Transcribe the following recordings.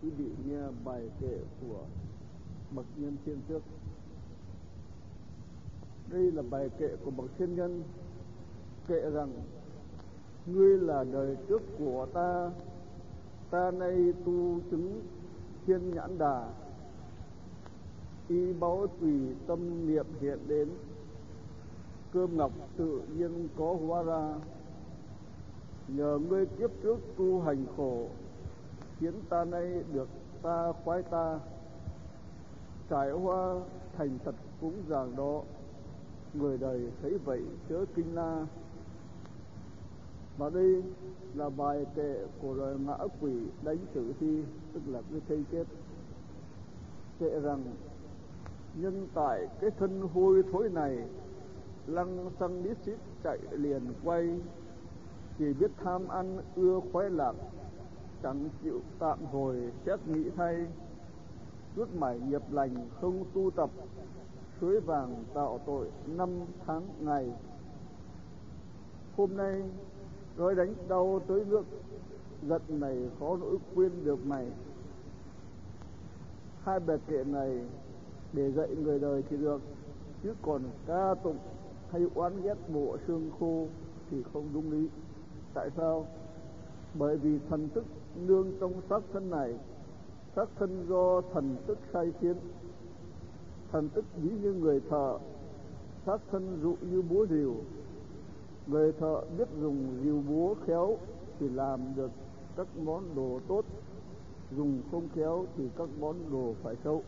quý vị nghe bài kệ của bậc nhân thiên trước. Đây là bài kệ của bậc thiên nhân, kệ rằng: ngươi là đời trước của ta, ta nay tu chứng thiên nhãn đà. Y báu tùy tâm niệm hiện đến, cơm ngọc tự nhiên có hóa ra. Nhờ ngươi kiếp trước tu hành khổ, khiến ta nay được ta khoái ta. Trải hoa thành thật cúng dường đó, người đời thấy vậy chớ kinh la. Và đây là bài kệ của loài ngã quỷ đánh tử thi, tức là cái thây chết. Kệ rằng: nhân tại cái thân hôi thối này, lăng xăng đít xít chạy liền quay. Chỉ biết tham ăn ưa khoái lạc, chẳng chịu tạm hồi xét nghĩ thay. Rút mải nghiệp lành không tu tập, suối vàng tạo tội 5 tháng ngày. Hôm nay đói đánh đau tới nước, giận này khó nỗi quên được mày. Hai bài kệ này để dạy người đời thì được, chứ còn ca tụng hay oán ghét bộ xương khô thì không đúng lý. Tại sao? Bởi vì thần thức nương trong xác thân này, xác thân do thần tức sai khiến. Thần tức ví như người thợ, xác thân dụ như búa rìu. Người thợ biết dùng rìu búa khéo thì làm được các món đồ tốt, dùng không khéo thì các món đồ phải xấu.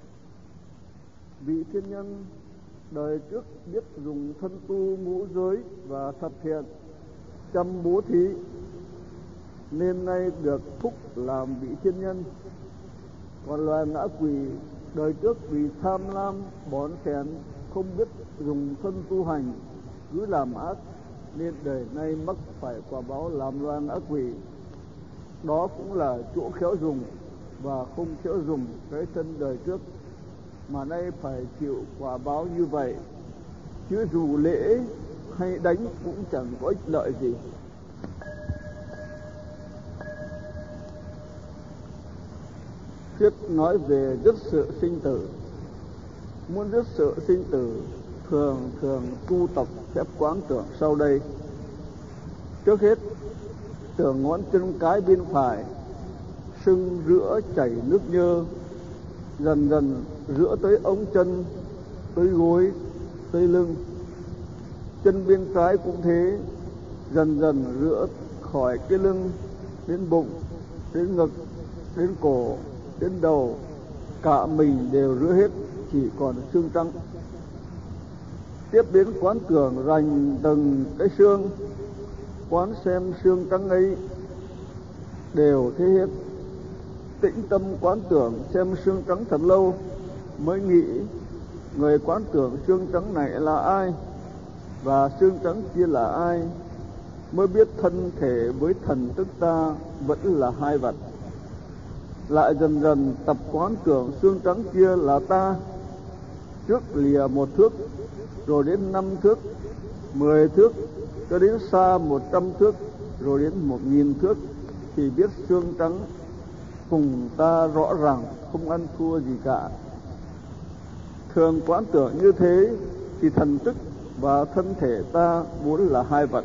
Vị thiên nhân đời trước biết dùng thân tu ngũ giới và thập thiện, chăm bố thí, nên nay được phúc làm vị thiên nhân. Còn loài ngã quỷ đời trước vì tham lam bón phèn, không biết dùng thân tu hành, cứ làm ác, nên đời nay mắc phải quả báo làm loài ngã quỷ. Đó cũng là chỗ khéo dùng và không khéo dùng cái thân đời trước, mà nay phải chịu quả báo như vậy. Chứ dù lễ hay đánh cũng chẳng có ích lợi gì. Thuyết nói về dứt sự sinh tử. Muốn dứt sự sinh tử, thường tu tập phép quán tưởng sau đây. Trước hết, tưởng ngón chân cái bên phải sưng rữa chảy nước nhơ, dần dần rữa tới ống chân, tới gối, tới lưng. Chân bên trái cũng thế, dần dần rữa khỏi cái lưng đến bụng, đến ngực, đến cổ, đến đầu, cả mình đều rữa hết, chỉ còn xương trắng. Tiếp đến quán tưởng rành từng cái xương, quán xem xương trắng ấy đều thế hết. Tĩnh tâm quán tưởng xem xương trắng thật lâu, mới nghĩ người quán tưởng xương trắng này là ai và xương trắng kia là ai, mới biết thân thể với thần tức ta vẫn là hai vật. Lại dần dần tập quán tưởng xương trắng kia là ta, trước lìa 1 thước, rồi đến 5 thước, 10 thước, cho đến xa 100 thước, rồi đến 1000 thước, thì biết xương trắng cùng ta rõ ràng, không ăn thua gì cả. Thường quán tưởng như thế thì thần thức và thân thể ta vốn là hai vật.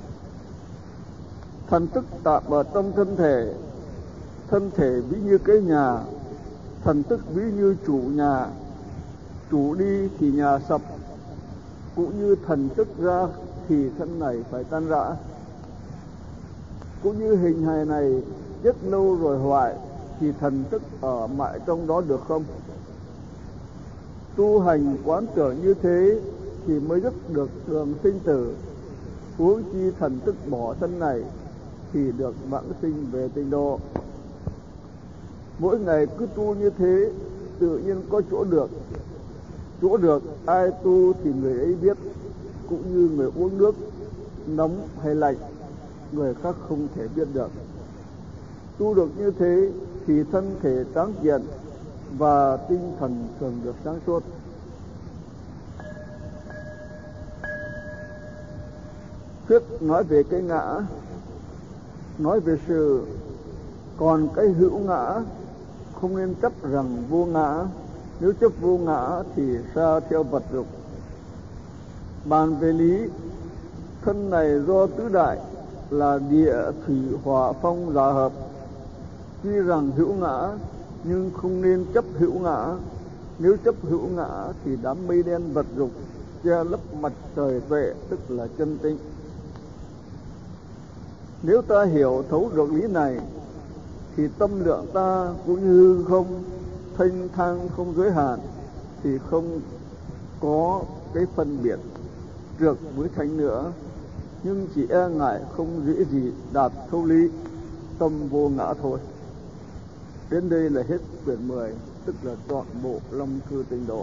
Thần thức tạm ở trong thân thể ví như cái nhà, thần thức ví như chủ nhà. Chủ đi thì nhà sập, cũng như thần thức ra thì thân này phải tan rã. Cũng như hình hài này chết lâu rồi hoại, thì thần thức ở mãi trong đó được không? Tu hành quán tưởng như thế thì mới dứt được đường sinh tử. Huống chi thần thức bỏ thân này thì được vãng sinh về tịnh độ. Mỗi ngày cứ tu như thế, tự nhiên có chỗ được. Chỗ được ai tu thì người ấy biết, cũng như người uống nước nóng hay lạnh, người khác không thể biết được. Tu được như thế thì thân thể tráng kiện và tinh thần thường được sáng suốt. Thuyết nói về cái ngã, nói về sự, còn cái hữu ngã không nên chấp rằng vô ngã. Nếu chấp vô ngã thì sa theo vật dục. Bàn về lý, thân này do tứ đại là địa, thủy, hỏa, phong giả hợp. Tuy rằng hữu ngã nhưng không nên chấp hữu ngã. Nếu chấp hữu ngã thì đám mây đen vật dục che lấp mặt trời tuệ, tức là chân tịnh. Nếu ta hiểu thấu được lý này thì tâm lượng ta cũng như không, thanh thang không giới hạn, thì không có cái phân biệt trược với thánh nữa, nhưng chỉ e ngại không dễ gì đạt thấu lý tâm vô ngã thôi. Đến đây là hết quyển 10, tức là trọn bộ Long Thư Tịnh Độ.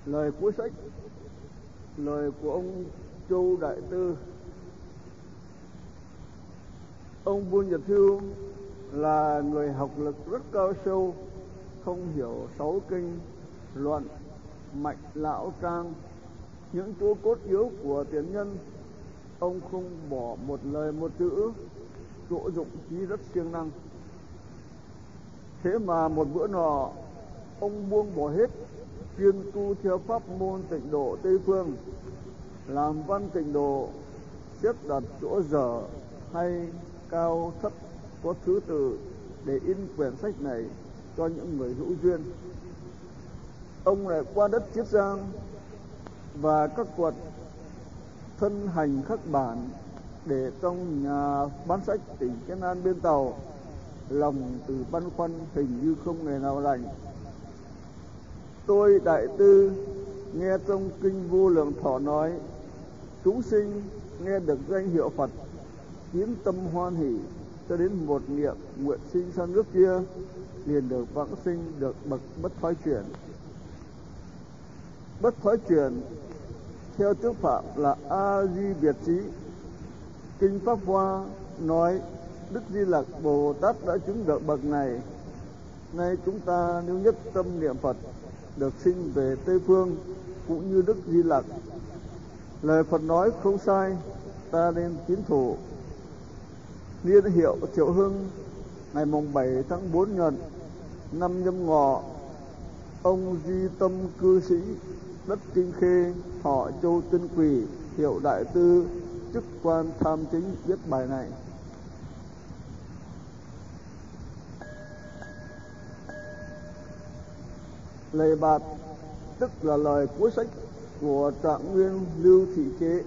Lời cuối sách, lời của ông Châu Đại Tư. Ông Buôn Nhật Hưu là người học lực rất cao sâu, không hiểu sáu kinh, luận, mạch lão trang, những chỗ cốt yếu của tiền nhân. Ông không bỏ một lời một chữ, chỗ dụng trí rất siêng năng. Thế mà một bữa nọ, ông buông bỏ hết, chuyên tu theo pháp môn Tịnh độ Tây phương, làm văn Tịnh độ, xếp đặt chỗ dở hay cao thấp có thứ tự để in quyển sách này cho những người hữu duyên. Ông lại qua đất Chiết Giang và các quận thân hành khắc bản để trong nhà bán sách tỉnh Kiến An bên Tàu, lòng từ băn khoăn hình như không ngày nào lành. Tôi Đại Tư nghe trong kinh Vô Lượng Thọ nói, chúng sinh nghe được danh hiệu Phật, kiến tâm hoan hỷ, cho đến một niệm nguyện sinh sang nước kia, liền được vãng sinh, được bậc bất thoái chuyển. Bất thoái chuyển theo tiếng Phạm là A Di Biệt Trí. Kinh Pháp Hoa nói Đức Di Lặc Bồ Tát đã chứng được bậc này. Nay chúng ta nếu nhất tâm niệm Phật, được sinh về Tây Phương cũng như Đức Di Lặc. Lời Phật nói không sai, ta nên tín thủ. Niên hiệu Triệu Hưng, ngày mùng 7 tháng 4 Nhuận, năm Nhâm Ngọ, ông Duy Tâm cư sĩ đất Kinh Khê, họ Châu Tân Quỳ, hiệu Đại Tư, chức quan tham chính, viết bài này. Lời bạt tức là lời cuối sách của Trạng Nguyên Lưu Thị Chế.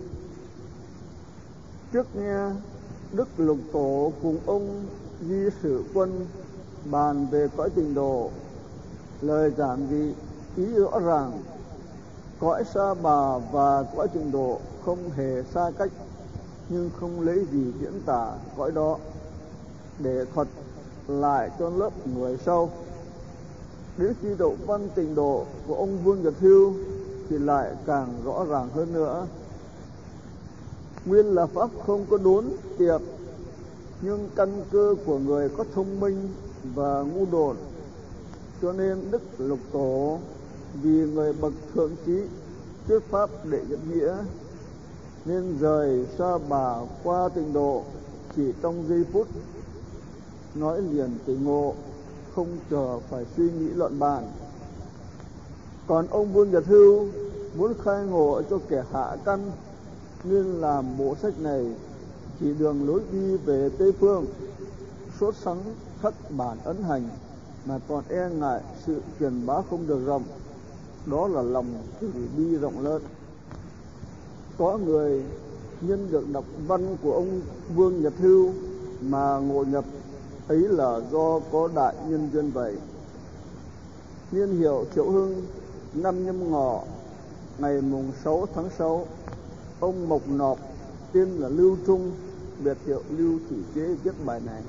Trước nghe Đức Lục Tổ cùng ông Di Sử Quân bàn về cõi Tịnh độ, lời giản dị ý rõ ràng, cõi Sa Bà và cõi Tịnh độ không hề xa cách, nhưng không lấy gì diễn tả cõi đó, để thuật lại cho lớp người sau. Đến khi đậu văn Tịnh độ của ông Vương Nhật Hưu thì lại càng rõ ràng hơn nữa. Nguyên là pháp không có đốn tiệp, nhưng căn cơ của người có thông minh và ngu độn, cho nên Đức Lục Tổ vì người bậc thượng trí thuyết pháp để nhận nghĩa, nên rời Sa Bà qua Tịnh độ chỉ trong giây phút, nói liền tỉnh ngộ, không chờ phải suy nghĩ luận bàn. Còn ông Vương Nhật Hưu muốn khai ngộ cho kẻ hạ căn, nên làm bộ sách này chỉ đường lối đi về Tây Phương, sốt sắng khắc bản ấn hành, mà còn e ngại sự truyền bá không được rộng. Đó là lòng từ bi rộng lớn. Có người nhân được đọc văn của ông Vương Nhật Hưu mà ngộ nhập, ấy là do có đại nhân duyên vậy. Niên hiệu Triệu Hưng, năm Nhâm Ngọ, ngày mùng 6 tháng 6, ông Mộc Nọc, tên là Lưu Trung, biệt hiệu Lưu Thị Chế, viết bài này.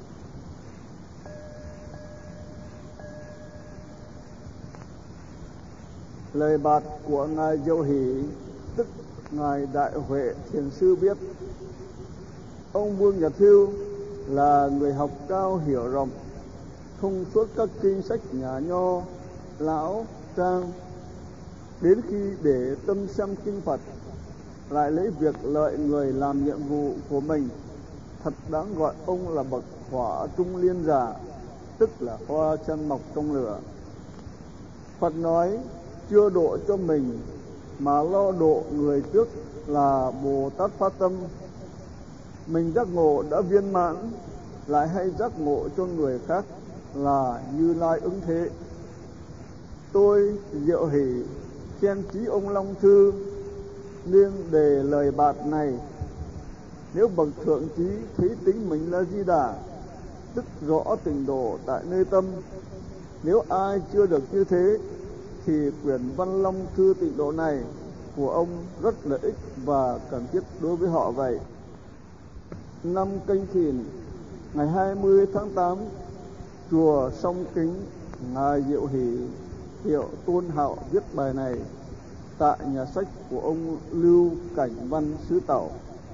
Lời bạt của Ngài Diệu Hỷ, tức Ngài Đại Huệ Thiền Sư viết: ông Vương Nhật Hưu là người học cao hiểu rộng, thông suốt các kinh sách nhà Nho, Lão, Trang. Đến khi để tâm xem kinh Phật, lại lấy việc lợi người làm nhiệm vụ của mình. Thật đáng gọi ông là bậc hỏa trung liên giả, tức là hoa chân mọc trong lửa. Phật nói chưa độ cho mình mà lo độ người trước là Bồ Tát phát tâm. Mình giác ngộ đã viên mãn, lại hay giác ngộ cho người khác là Như Lai ứng thế. Tôi Diệu Hỷ khen trí ông Long Thư, nên đề lời bạt này. Nếu bậc thượng trí thấy tính mình là Di Đà, tức rõ Tịnh độ tại nơi tâm. Nếu ai chưa được như thế, thì quyển Văn Long Thư Tịnh độ này của ông rất lợi ích và cần thiết đối với họ vậy. Năm Canh Thìn, ngày 20 tháng 8, chùa Song Kính, Ngài Diệu Hỷ hiệu Tôn Hạo viết bài này. tại nhà sách của ông Lưu Cảnh Văn xứ Tàu.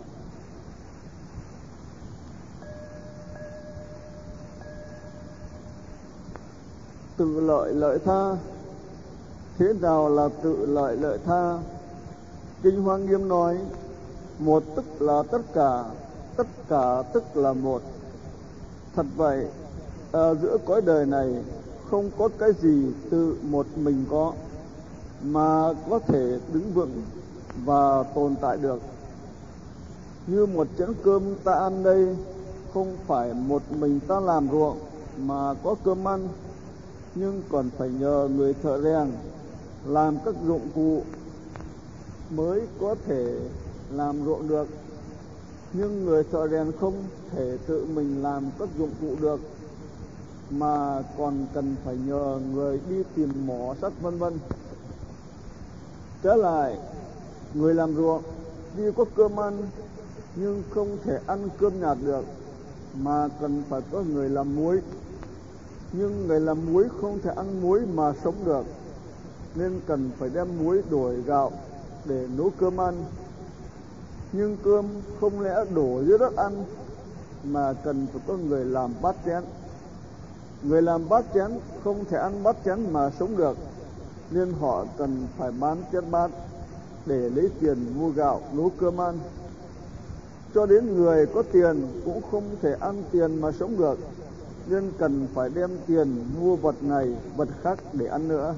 Tự lợi lợi tha. Thế nào là tự lợi lợi tha? Kinh Hoa Nghiêm nói, một tức là tất cả tức là một. Thật vậy, ở giữa cõi đời này không có cái gì tự một mình có mà có thể đứng vững và tồn tại được. Như một chén cơm ta ăn đây, không phải một mình ta làm ruộng mà có cơm ăn, nhưng còn phải nhờ người thợ rèn làm các dụng cụ mới có thể làm ruộng được. Nhưng người thợ rèn không thể tự mình làm các dụng cụ được, mà còn cần phải nhờ người đi tìm mỏ sắt vân vân. Trở lại, người làm ruộng tuy có cơm ăn nhưng không thể ăn cơm nhạt được, mà cần phải có người làm muối. Nhưng người làm muối không thể ăn muối mà sống được, nên cần phải đem muối đổi gạo để nấu cơm ăn. Nhưng cơm không lẽ đổ dưới đất ăn, mà cần phải có người làm bát chén. Người làm bát chén không thể ăn bát chén mà sống được, nên họ cần phải bán chén bát để lấy tiền mua gạo nấu cơm ăn. Cho đến người có tiền cũng không thể ăn tiền mà sống được, nên cần phải đem tiền mua vật này vật khác để ăn nữa.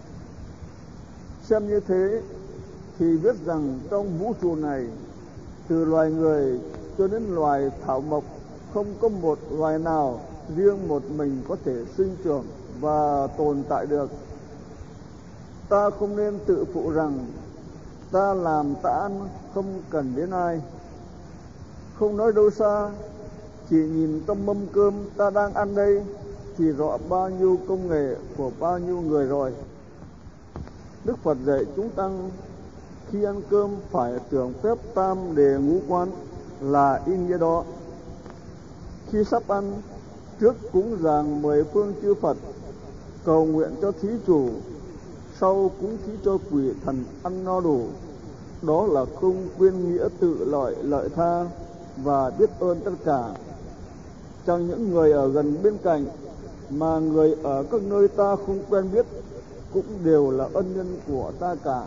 Xem như thế thì biết rằng trong vũ trụ này, từ loài người cho đến loài thảo mộc, không có một loài nào riêng một mình có thể sinh trưởng và tồn tại được. Ta không nên tự phụ rằng ta làm ta ăn, không cần đến ai. Không nói đâu xa, chỉ nhìn trong mâm cơm ta đang ăn đây thì rõ bao nhiêu công nghệ của bao nhiêu người rồi. Đức Phật dạy chúng tăng khi ăn cơm phải tưởng phép tam đề ngũ quán là ý nghĩa đó. Khi sắp ăn, trước cúng dường 10 phương chư Phật, cầu nguyện cho thí chủ, sau cúng thí cho quỷ thần ăn no đủ. Đó là không quên nghĩa tự lợi lợi tha và biết ơn tất cả. Chẳng những người ở gần bên cạnh, mà người ở các nơi ta không quen biết cũng đều là ân nhân của ta cả.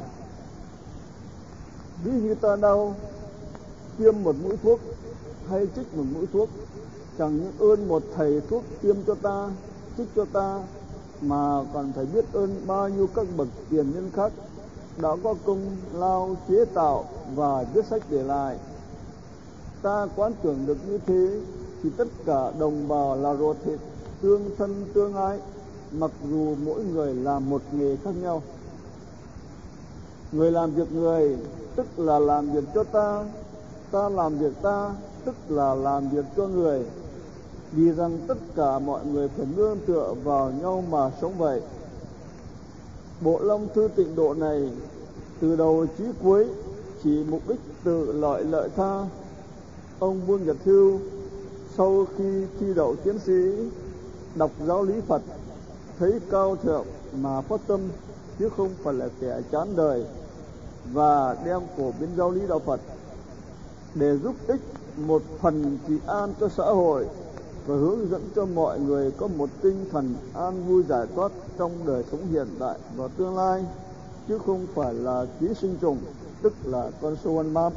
Ví như ta đau, tiêm một mũi thuốc hay trích một mũi thuốc, chẳng những ơn một thầy thuốc tiêm cho ta, trích cho ta, mà còn phải biết ơn bao nhiêu các bậc tiền nhân khác đã có công lao chế tạo và viết sách để lại. Ta quán tưởng được như thế thì tất cả đồng bào là ruột thịt, tương thân tương ái, mặc dù mỗi người làm một nghề khác nhau. Người làm việc người tức là làm việc cho ta, ta làm việc ta tức là làm việc cho người, vì rằng tất cả mọi người phải nương tựa vào nhau mà sống vậy. Bộ Long Thư Tịnh Độ này từ đầu chí cuối chỉ mục đích tự lợi lợi tha. Ông Vương Nhật Hưu sau khi thi đậu tiến sĩ, đọc giáo lý Phật, thấy cao thượng mà phát tâm, chứ không phải là kẻ chán đời, và đem phổ biến giáo lý đạo Phật để giúp ích một phần trị an cho xã hội và hướng dẫn cho mọi người có một tinh thần an vui giải thoát trong đời sống hiện tại và tương lai, chứ không phải là ký sinh trùng, tức là con sâu ăn bám.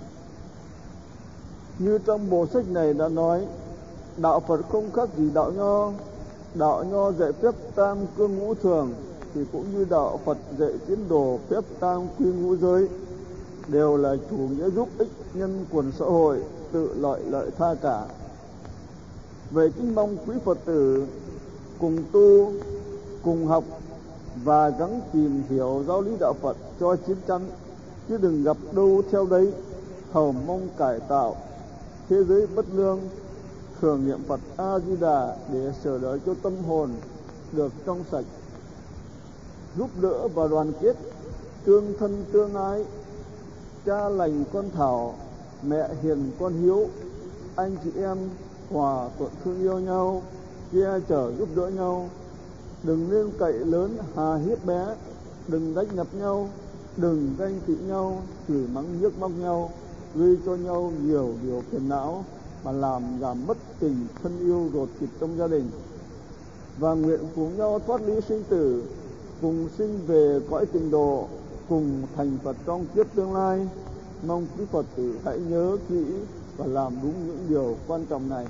Như trong bộ sách này đã nói, đạo Phật không khác gì đạo Nho. Đạo Nho dạy phép tam cương ngũ thường, thì cũng như đạo Phật dạy tín đồ phép tam quy ngũ giới, đều là chủ nghĩa giúp ích nhân quần xã hội, tự lợi lợi tha cả. Vậy kính mong quý Phật tử cùng tu, cùng học và gắng tìm hiểu giáo lý đạo Phật cho chín chắn, chứ đừng gặp đâu theo đấy, hầu mong cải tạo thế giới bất lương, thường niệm Phật A Di Đà để sửa đổi cho tâm hồn được trong sạch, giúp đỡ và đoàn kết, tương thân tương ái, cha lành con thảo, mẹ hiền con hiếu, anh chị em hòa thuận thương yêu nhau, che chở giúp đỡ nhau. Đừng nên cậy lớn hà hiếp bé, đừng đánh nhập nhau, Đừng ganh tị nhau, chửi mắng nhức móc nhau, gây cho nhau nhiều điều phiền não mà làm giảm mất tình thân yêu ruột thịt trong gia đình. Và nguyện cùng nhau thoát ly sinh tử, cùng sinh về cõi tịnh độ, cùng thành Phật trong kiếp tương lai. Mong quý Phật tử hãy nhớ kỹ và làm đúng những điều quan trọng này.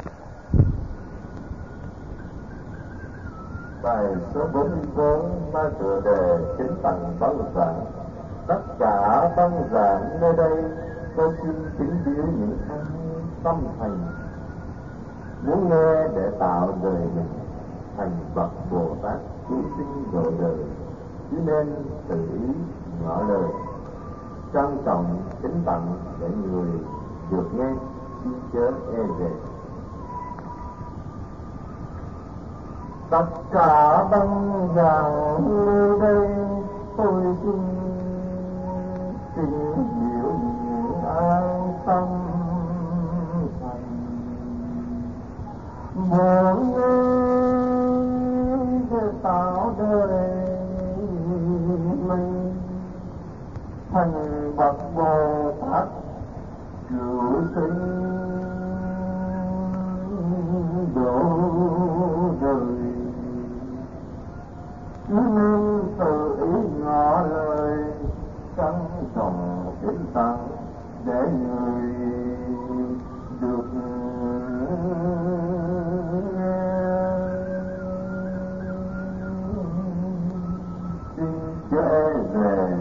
Bài số 44 mang tựa đề Kính tặng băng giảng. Tất cả băng giảng nơi đây tôi xin kính biếu những anh tâm thành, muốn nghe để tạo đời mình thành bậc Bồ Tát cứu sinh độ đời, chỉ nên tự ý ngỏ lời trân trọng kính tặng để người được nghe xin chớ e dè. Tất cả băng giảng nơi đây tôi xin kính biểu những ai tâm thành, muốn để tạo đời mình thành bậc Bồ Tát cứu sinh độ đời, nên tự ý ngỏ lời trân trọng kính tặng để người được xin chớ về.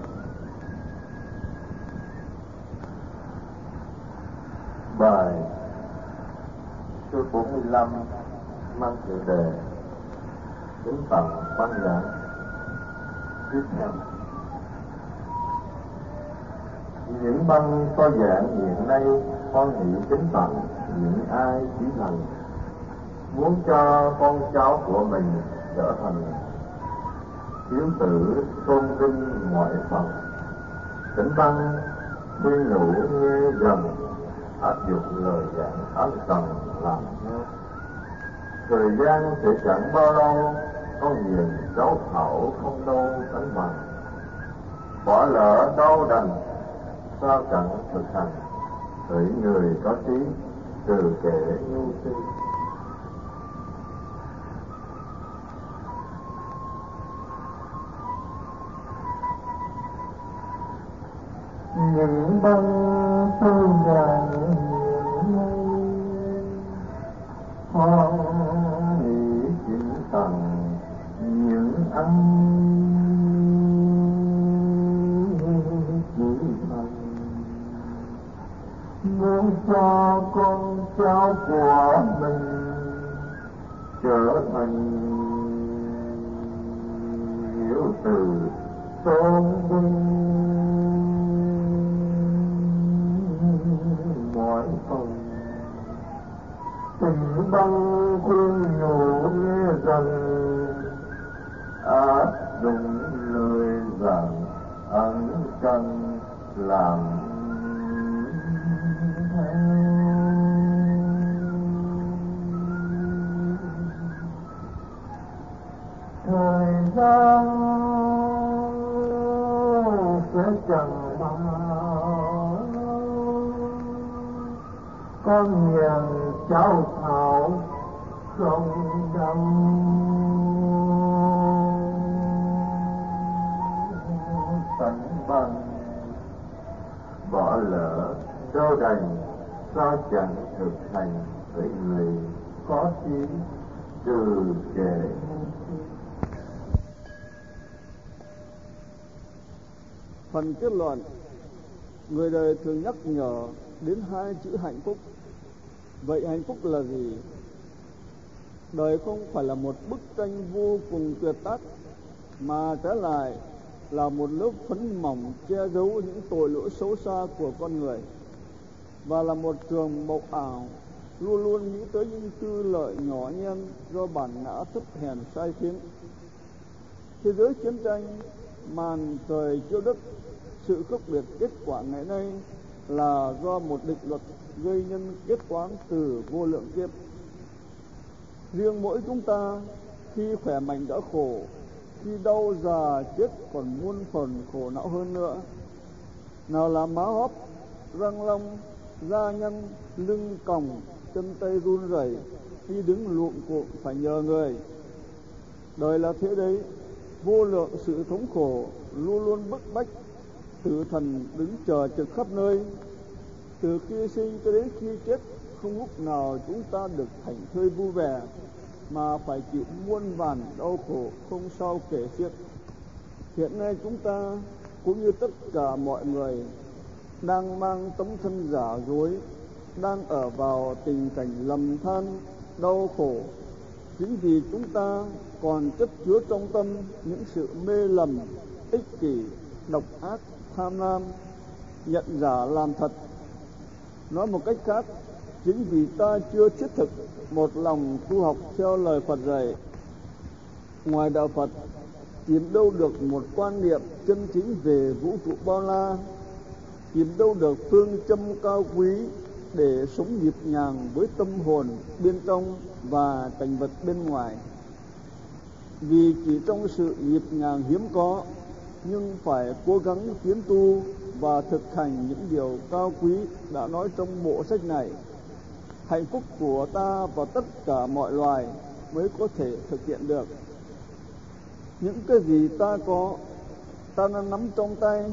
Bài số 45 mang tựa đề Kính tặng băng giảng. Tiếp theo, những băng có giảng hiện nay con nghĩ kính tặng những ai chỉ thành, muốn cho con cháu của mình trở thành hiếu tử tôn vinh ngoại phần. Kính băng khuyên nhủ nghe dần, áp dụng lời giảng ấn cần làm theo. Thời gian sẽ chẳng bao lâu, con hiền cháu thảo không đâu sánh bằng. Bỏ lỡ đâu đành, sao chẳng thực hành. Hỡi người có trí, trừ kẻ ngu si. Những băng tôi giảng con nghĩ kính tặng những anh chỉ thành, muốn cho con cháu của mình trở thành hiếu tử tôn vinh mọi phần. Tình băng khuyên nhủ nghe rằng áp dụng lời giảng ấn cần làm theo. Thời gian sẽ chẳng bao, con hiền cháu thảo không đắm tận bằng. Bỏ lỡ đâu đành, sao chẳng thực hành với người có trí, trừ kẻ. Phần kết luận, người đời thường nhắc nhở đến hai chữ hạnh phúc. Vậy hạnh phúc là gì? Đời không phải là một bức tranh vô cùng tuyệt tác, mà trái lại là một lớp phấn mỏng che giấu những tội lỗi xấu xa của con người, và là một trường mộng ảo luôn luôn nghĩ tới những tư lợi nhỏ nhen do bản ngã thấp hèn sai khiến. Thế giới chiến tranh, màn trời chiếu đất, sự khốc liệt kết quả ngày nay là do một định luật gây nhân kết toán từ vô lượng kiếp. Riêng mỗi chúng ta khi khỏe mạnh đã khổ, khi đau già chết còn muôn phần khổ não hơn nữa. Nào là má hóp, răng long, da nhăn, lưng còng, chân tay run rẩy, khi đứng luộm cuộm phải nhờ người. Đời là thế đấy, vô lượng sự thống khổ, luôn luôn bức bách, tử thần đứng chờ trực khắp nơi. Từ khi sinh cho đến khi chết, không lúc nào chúng ta được thảnh thơi vui vẻ, mà phải chịu muôn vàn đau khổ không sao kể xiết. Hiện nay chúng ta cũng như tất cả mọi người đang mang tấm thân giả dối, đang ở vào tình cảnh lầm than, đau khổ. Chính vì chúng ta còn chất chứa trong tâm những sự mê lầm, ích kỷ, độc ác, tham lam, nhận giả làm thật. Nói một cách khác, chính vì ta chưa thiết thực một lòng tu học theo lời Phật dạy. Ngoài đạo Phật tìm đâu được một quan niệm chân chính về vũ trụ bao la, tìm đâu được phương châm cao quý để sống nhịp nhàng với tâm hồn bên trong và cảnh vật bên ngoài. Vì chỉ trong sự nhịp nhàng hiếm có, nhưng phải cố gắng tiến tu và thực hành những điều cao quý đã nói trong bộ sách này, hạnh phúc của ta và tất cả mọi loài mới có thể thực hiện được. Những cái gì ta có, ta đang nắm trong tay,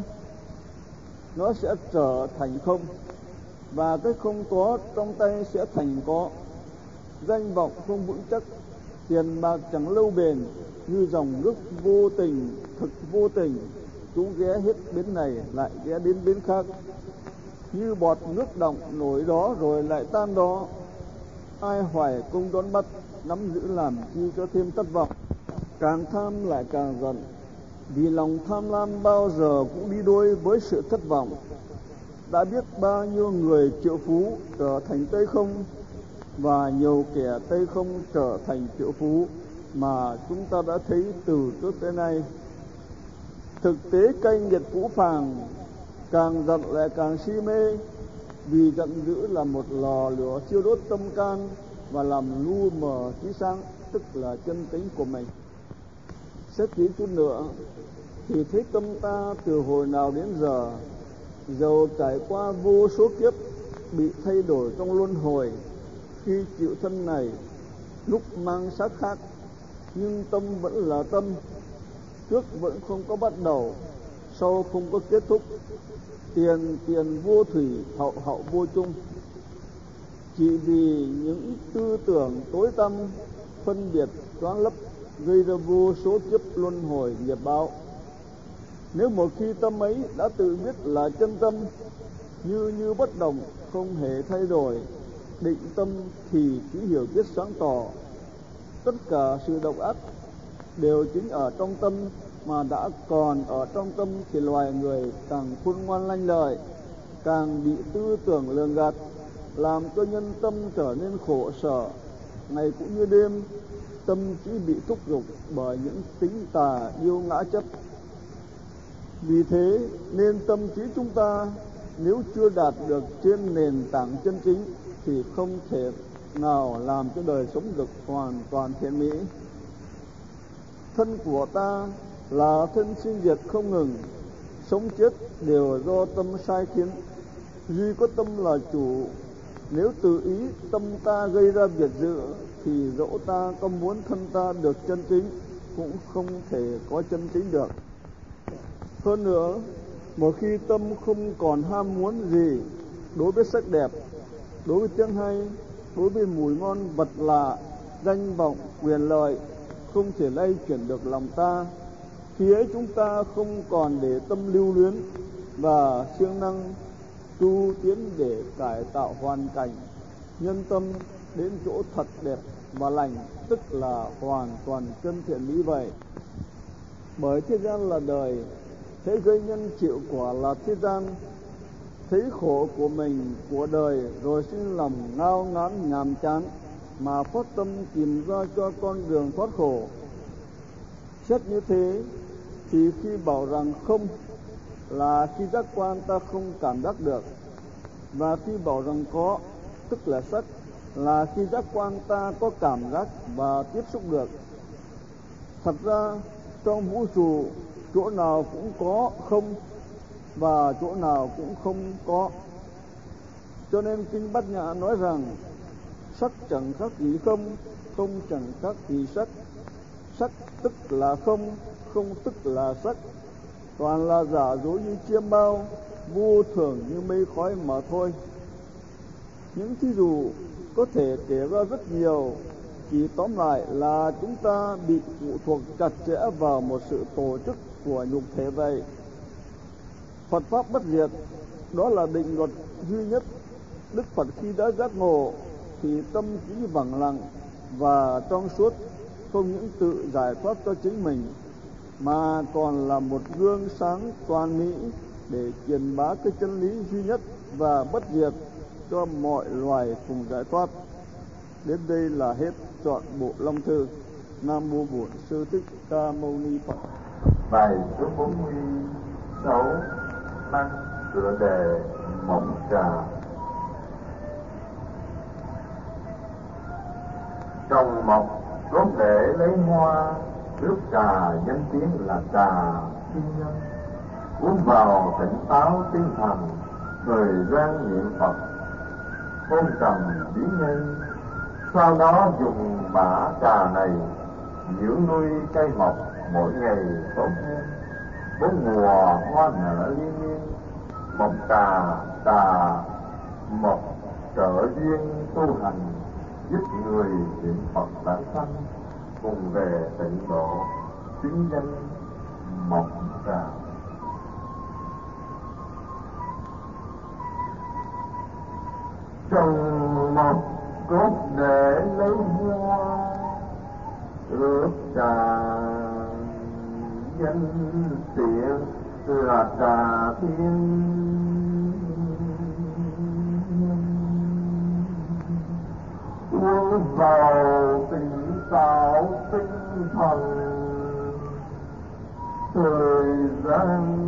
nó sẽ trở thành không, và cái không có trong tay sẽ thành có. Danh vọng không vững chắc, tiền bạc chẳng lâu bền, như dòng nước vô tình, thực vô tình, chúng ghé hết bến này lại ghé đến bến khác. Như bọt nước động nổi đó rồi lại tan đó, ai hoài công đón bắt, nắm giữ làm chi cho thêm thất vọng. Càng tham lại càng giận, vì lòng tham lam bao giờ cũng đi đôi với sự thất vọng. Đã biết bao nhiêu người triệu phú trở thành tây không, và nhiều kẻ tây không trở thành triệu phú mà chúng ta đã thấy từ trước tới nay. Thực tế canh nghiệt phũ phàng, càng giận lại càng si mê, vì giận dữ là một lò lửa thiêu đốt tâm can và làm lu mờ trí sáng, tức là chân tính của mình. Xét kỹ chút nữa thì thấy tâm ta từ hồi nào đến giờ, dầu trải qua vô số kiếp bị thay đổi trong luân hồi, khi chịu thân này, lúc mang xác khác, nhưng tâm vẫn là tâm, trước vẫn không có bắt đầu, sau không có kết thúc, tiền tiền vô thủy, hậu hậu vô chung. Chỉ vì những tư tưởng tối tăm, phân biệt choáng lấp, gây ra vô số kiếp luân hồi nghiệp báo. Nếu một khi tâm ấy đã tự biết là chân tâm, như bất động, không hề thay đổi, định tâm, thì chỉ hiểu biết sáng tỏ. Tất cả sự độc ác đều chính ở trong tâm, mà đã còn ở trong tâm thì loài người càng khôn ngoan lanh lợi, càng bị tư tưởng lường gạt, làm cho nhân tâm trở nên khổ sở. Ngày cũng như đêm, tâm chỉ bị thúc giục bởi những tính tà yêu ngã chấp. Vì thế nên tâm trí chúng ta nếu chưa đạt được trên nền tảng chân chính thì không thể nào làm cho đời sống được hoàn toàn thiện mỹ. Thân của ta là thân sinh diệt không ngừng, sống chết đều do tâm sai khiến, duy có tâm là chủ. Nếu tự ý tâm ta gây ra việc dữ, thì dẫu ta có muốn thân ta được chân chính cũng không thể có chân chính được. Hơn nữa, một khi tâm không còn ham muốn gì đối với sắc đẹp, đối với tiếng hay, đối với mùi ngon vật lạ, danh vọng, quyền lợi, không thể lay chuyển được lòng ta, khi ấy chúng ta không còn để tâm lưu luyến và siêng năng tu tiến để cải tạo hoàn cảnh, nhân tâm đến chỗ thật đẹp và lành, tức là hoàn toàn chân thiện mỹ vậy. Bởi thế gian là đời, thấy gây nhân chịu quả là thế gian, thấy khổ của mình, của đời, rồi sinh lòng ngao ngán nhàm chán, mà phát tâm tìm ra cho con đường thoát khổ. Xét như thế, thì khi bảo rằng không là khi giác quan ta không cảm giác được, và khi bảo rằng có, tức là sắc, là khi giác quan ta có cảm giác và tiếp xúc được. Thật ra, Trong vũ trụ, chỗ nào cũng có không và chỗ nào cũng không có. Cho nên Kinh Bát Nhã nói rằng sắc chẳng khác gì không, không chẳng khác gì sắc. Sắc tức là không, không tức là sắc. Toàn là giả dối như chiêm bao, vô thường như mây khói mà thôi. Những thí dụ có thể kể ra rất nhiều, chỉ tóm lại là chúng ta bị phụ thuộc chặt chẽ vào một sự tổ chức của nhục thể vậy. Phật Pháp bất diệt, đó là định luật duy nhất. Đức Phật khi đã giác ngộ thì tâm trí vắng lặng và trong suốt, không những tự giải thoát cho chính mình, mà còn là một gương sáng toàn mỹ để truyền bá cái chân lý duy nhất và bất diệt cho mọi loài cùng giải thoát. Đến đây là hết trọn bộ Long Thư. Nam Mô Bổn Sư Thích Ca Mâu Ni Phật. Bài số 46 mang tựa đề Mộng Trà. Trồng mọc có thể lấy hoa, nước trà danh tiếng là trà thiên nhân. Uống vào tỉnh táo tinh thần, thời gian niệm Phật, ôn trầm biến nhân. Sau đó dùng bã trà này dưỡng nuôi cây mọc mỗi ngày tốt hơn. Bốn mùa hoa nở liên miên, mọc trà mọc trợ duyên tu hành, giúp người niệm Phật bản thân cùng về tịnh độ, chính danh mọc trà. Trồng mọc cốt để lấy hoa, ướp trà danh tiện là trà thiên. Uống vào tỉnh táo tinh thần, thời gian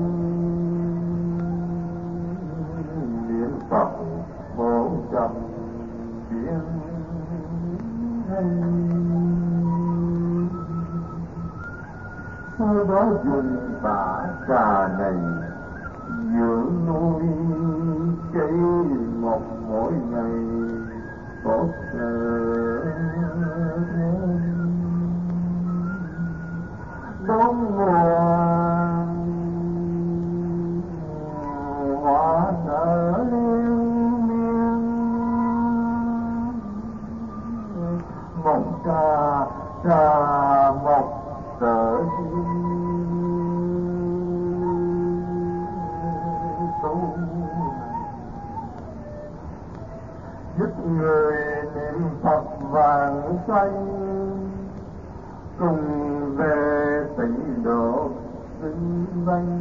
niệm Phật bổn trầm biến hành. Sau đó dùng bã trà này dưỡng nuôi cây mọc mỗi ngày tốt hơn. Bốn mùa hoa nở liên miên, mộng trà mọc sở tu, giúp người niệm Phật vàng xanh cùng về tịnh độ xưng danh.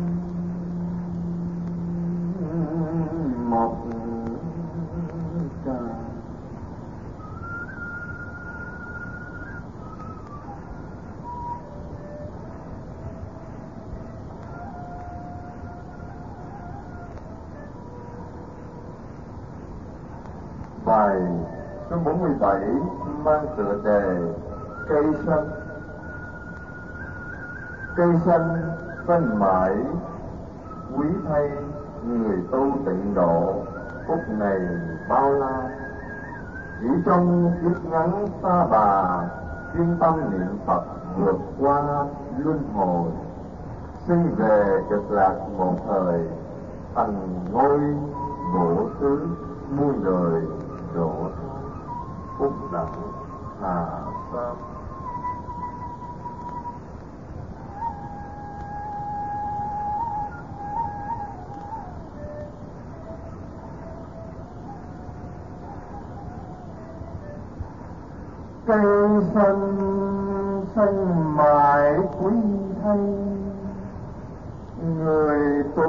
Một trà bài số 47 mang tựa đề cây xanh. Cây xanh xanh mãi, quý thay người tu tịnh độ, phúc này bao la. Chỉ trong kiếp ngắn ta bà, chuyên tâm niệm Phật vượt qua luân hồi, sinh về cực lạc một thời, thành ngôi bổ xứ muôn đời độ phúc đẳng hà sa. Cây xanh xanh mãi quý thay, người tu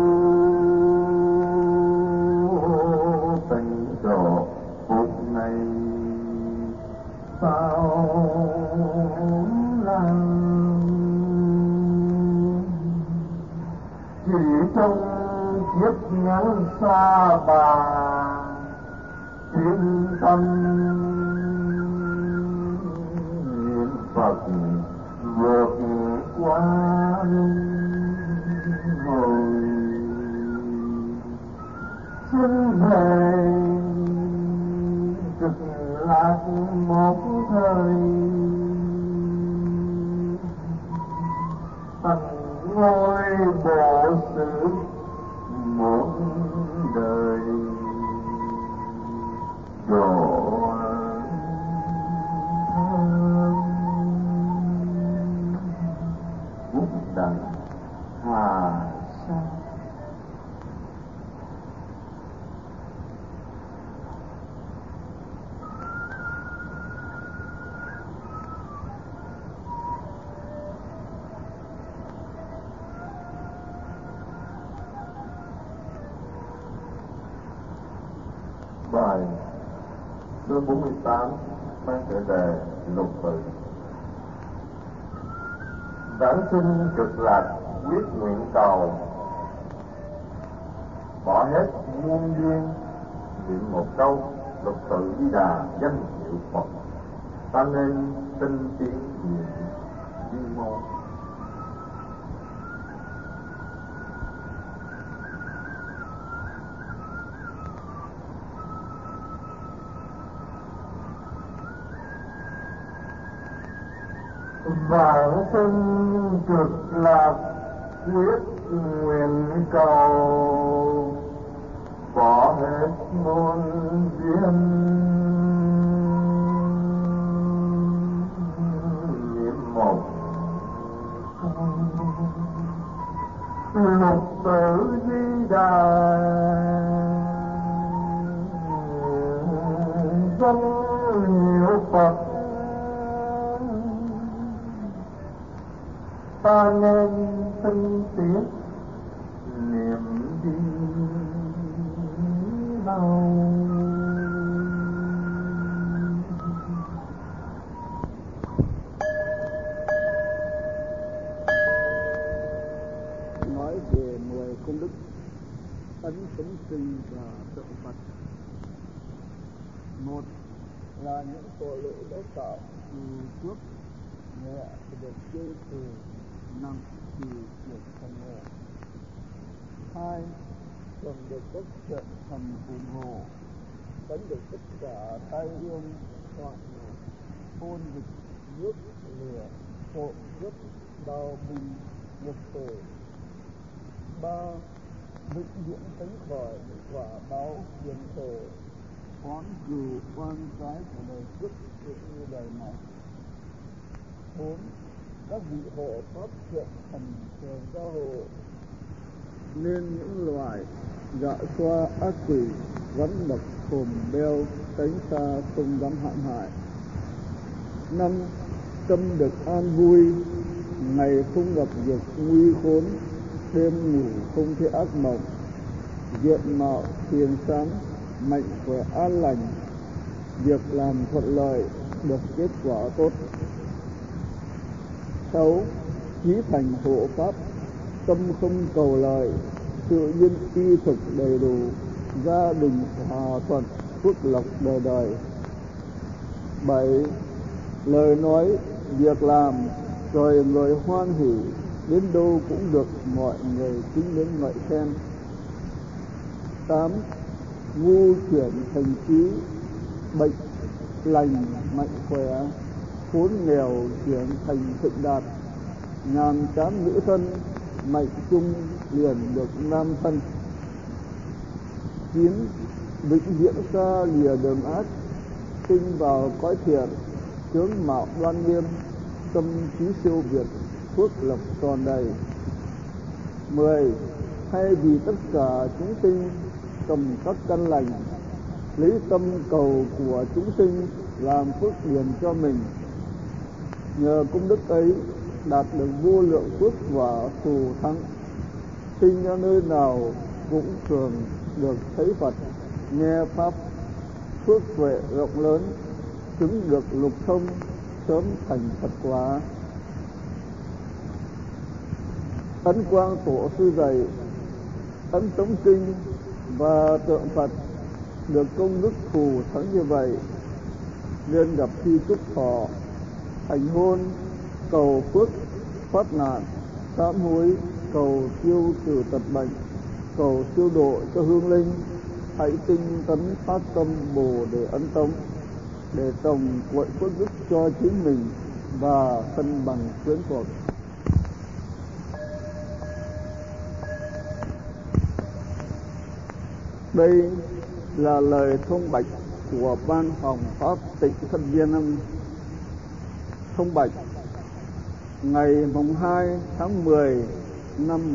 tịnh độ phúc này sao làm. Chỉ trong kiếp ngắn xa bà, chuyên tâm niệm Phật vượt hồi xin thề cực lạc một thời thành ngôi bộ sự một đời độ vút đằng hà sa. Bài số 48 mang tựa đề lục tự. Vãng sinh cực lạc quyết nguyện cầu, bỏ hết muôn duyên, niệm một câu lục tự Di Đà danh hiệu Phật, ta nên tinh tiến niệm chuyên môn. Vãng sinh cực lạc quyết nguyện cầu, bỏ hết muôn duyên, niệm một lục tự Di Đà danh hiệu Phật, ta nên tinh tiến niệm đi đâu. Nói về 10 công đức ấn chúng sinh và tượng Phật. Một là những tội lỗi đã tạo từ trước, nhẹ thì được chê từ, nặng thì được thành nhẹ. Hai, cần được các trận thần phù hộ, tránh được tất cả tai ương hoạn nạn, ôn dịch, nước lửa, trộm cướp, đau binh, nghiệp tội. Ba, vĩnh viễn tránh khỏi những quả báo hiền khổ, oán dù oan trái của đời trước cũng như đời này. 4. Các vị hộ pháp thiện thần thường gia hộ, nên những loài dạ xoa ác quỷ rắn độc hồn đeo tránh xa không dám hãm hại. 5. Tâm được an vui, ngày không gặp việc nguy khốn, đêm ngủ không thấy ác mộng, diện mạo hiền sáng, mạnh khỏe an lành, việc làm thuận lợi, được kết quả tốt. 6. Chí thành hộ pháp, tâm không cầu lợi, tự nhiên y thực đầy đủ, gia đình hòa thuận, phước lộc đời đời. 7. Lời nói, việc làm, trời người hoan hỉ, đến đâu cũng được mọi người kính mến ngợi khen. 8. Ngu chuyển thành trí, bệnh lành mạnh khỏe, khốn nghèo chuyển thành thịnh đạt, nhàm chán nữ thân, mạnh chung liền được nam thân. 9. Vĩnh viễn xa lìa đường ác, sinh vào cõi thiện, tướng mạo đoan nghiêm, tâm trí siêu việt, phước lộc tròn đầy. 10. Hay vì tất cả chúng sinh cầm các căn lành, lấy tâm cầu của chúng sinh làm phước điền cho mình. Nhờ công đức ấy đạt được vô lượng phước và thù thắng, sinh ra nơi nào cũng thường được thấy Phật, nghe pháp, phước tuệ rộng lớn, chứng được lục thông, sớm thành Phật quả. Ấn Quang Tổ sư dạy, ấn Tống Kinh và tượng Phật được công đức thù thắng như vậy, nên gặp khi chúc thọ, thành hôn, cầu phước, thoát nạn, sám hối, cầu siêu trừ tật bệnh, cầu siêu độ cho hương linh. Hãy tinh tấn phát tâm Bồ Đề ấn tống, để trồng quậy phước đức cho chính mình và thân bằng quyến thuộc. Đây là lời thông bạch của Ban Hồng Pháp Tịnh Thất Viên Âm. Thông bạch ngày mùng 2 tháng 10 năm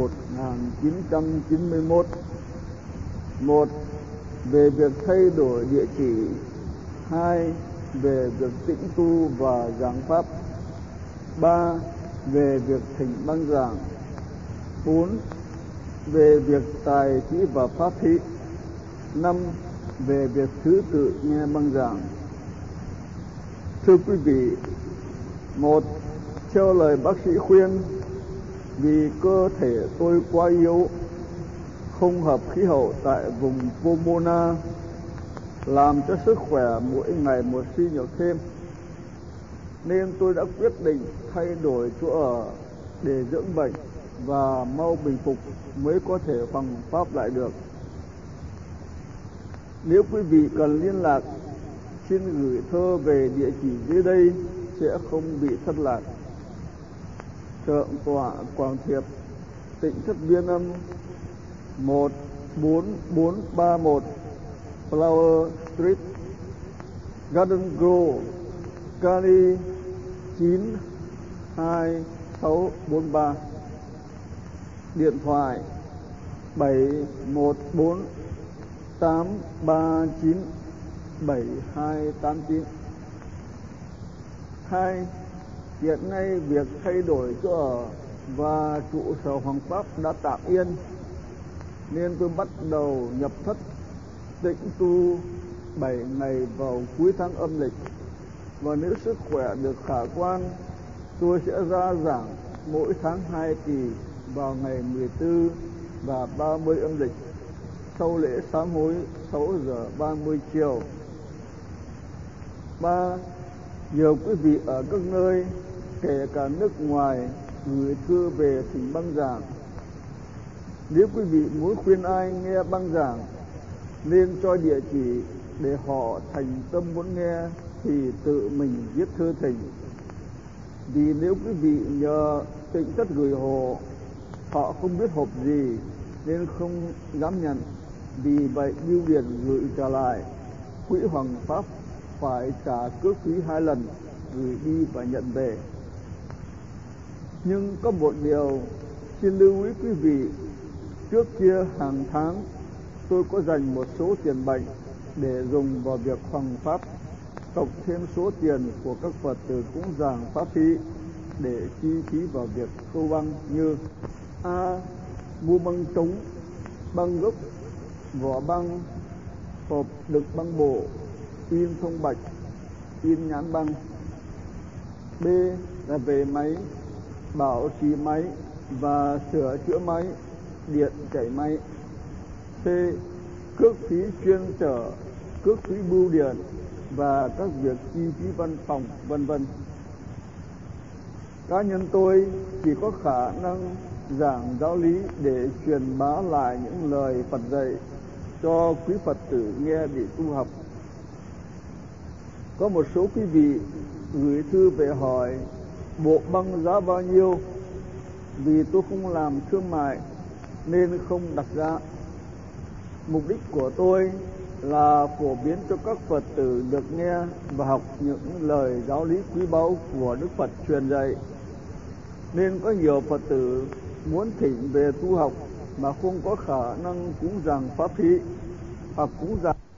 1991. 1. Về việc thay đổi địa chỉ. 2. Về việc tĩnh tu và giảng pháp. 3. Về việc thỉnh băng giảng. 4. Về việc tài thí và pháp thí. 5. Về việc thứ tự nghe băng giảng. Thưa quý vị, 1. Theo lời bác sĩ khuyên, vì cơ thể tôi quá yếu, không hợp khí hậu tại vùng Pomona, làm cho sức khỏe mỗi ngày một suy nhược thêm, nên tôi đã quyết định thay đổi chỗ ở để dưỡng bệnh và mau bình phục mới có thể hoằng pháp lại được. Nếu quý vị cần liên lạc, xin gửi thơ về địa chỉ dưới đây sẽ không bị thất lạc. Thượng tọa Quảng Thiệp, Tịnh Thất Viên Âm, 14431 Flower Street, Garden Grove, Cali 92643. Điện thoại 714 839 7289. 2. Hiện nay việc thay đổi chỗ ở và trụ sở Hoàng Pháp đã tạm yên, nên tôi bắt đầu nhập thất tĩnh tu 7 ngày vào cuối tháng âm lịch, và nếu sức khỏe được khả quan, tôi sẽ ra giảng mỗi tháng 2 kỳ vào ngày 14 và 30 âm lịch sau lễ sám hối 6 giờ 30 chiều. 3. Nhiều quý vị ở các nơi, kể cả nước ngoài, gửi thư về thỉnh băng giảng. Nếu quý vị muốn khuyên ai nghe băng giảng, nên cho địa chỉ để họ thành tâm muốn nghe thì tự mình viết thư thỉnh. Vì nếu quý vị nhờ Tịnh Thất gửi hộ, họ không biết hộp gì nên không dám nhận. Vì vậy bưu điện gửi trả lại, quỹ Hoàng Pháp phải trả cước phí 2 lần, gửi đi và nhận về. Nhưng có một điều xin lưu ý quý vị, trước kia hàng tháng tôi có dành một số tiền bệnh để dùng vào việc hoằng pháp, cộng thêm số tiền của các Phật tử cúng dường pháp phí để chi phí vào việc khâu băng như: A. Mua băng trống, băng gốc, vỏ băng, hộp đựng băng bộ, in thông bạch, in nhãn băng. B. Là về máy, bảo trì máy và sửa chữa máy, điện chảy máy. C. Cước phí chuyên trở, cước phí bưu điện và các việc chi phí văn phòng, vân vân. Cá nhân tôi chỉ có khả năng giảng giáo lý để truyền bá lại những lời Phật dạy cho quý Phật tử nghe để tu học. Có một số quý vị gửi thư về hỏi bộ băng giá bao nhiêu. Vì tôi không làm thương mại nên không đặt giá. Mục đích của tôi là phổ biến cho các Phật tử được nghe và học những lời giáo lý quý báu của Đức Phật truyền dạy. Nên có nhiều Phật tử muốn thỉnh về tu học mà không có khả năng cúng dường pháp phí hoặc cúng dường